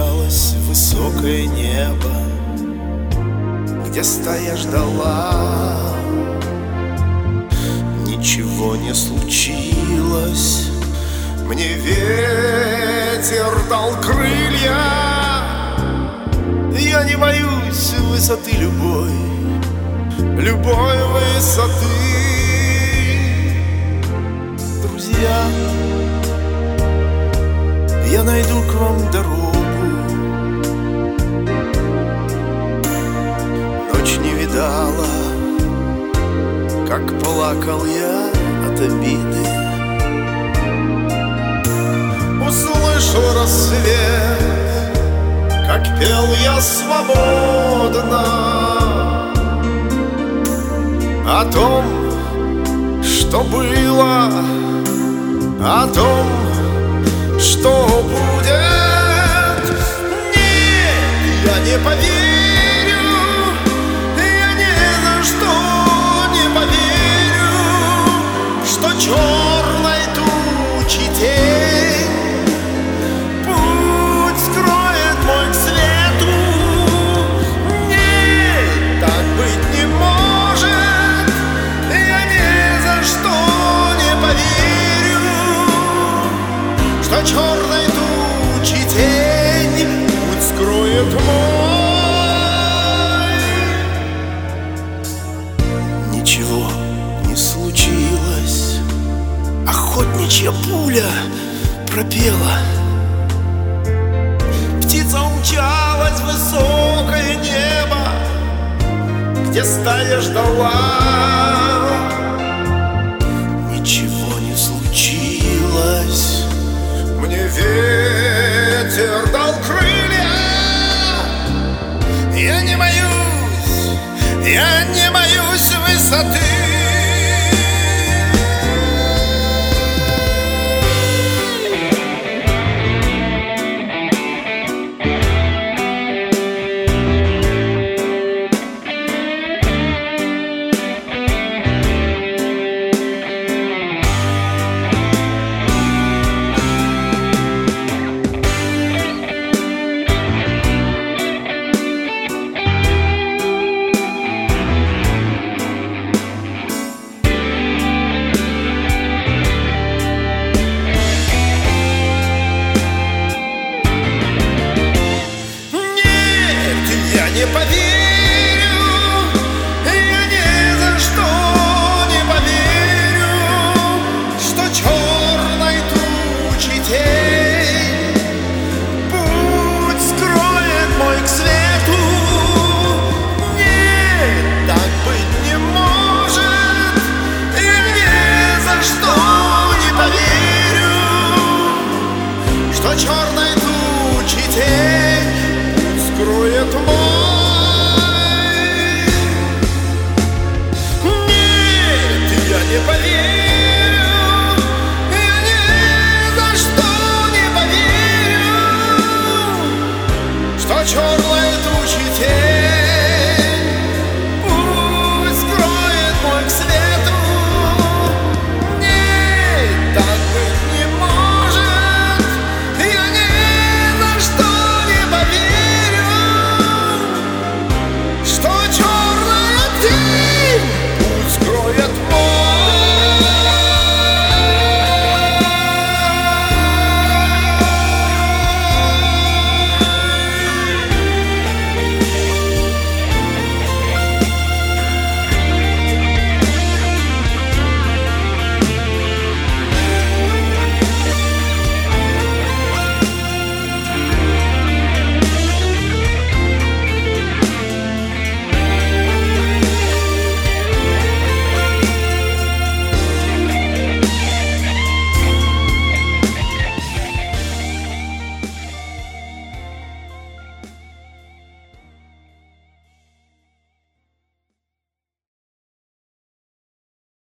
умчалось в высокое небо, где стая ждала. Ничего не случилось, мне ветер дал крылья. Я не боюсь высоты любой, любой высоты. Друзья, я найду к вам дорогу. Ночь не видала, как плакал я от обиды. Услышал рассвет, как пел я свободно о том, что было, о том, что будет. Нет, я не поверю, я ни за что не поверю, что черной тучи тень путь скроет мой к свету. Нет, так быть не может, я ни за что не поверю, что черной тучи тень путь скроет мой. Ничего не случилось, охотничья пуля пропела. Птица умчалась в высокое небо, где стая ждала. Ничего не случилось, мне ветер дал крылья. Я не боюсь, я не боюсь высоты. Не поверю, я ни за что не поверю, что черной тучи тень путь скроет мой к свету. Нет, так быть не может, я ни за что не поверю, что черной тучи тень путь скроет мой. Не поверю, я ни за что не поверю, что черный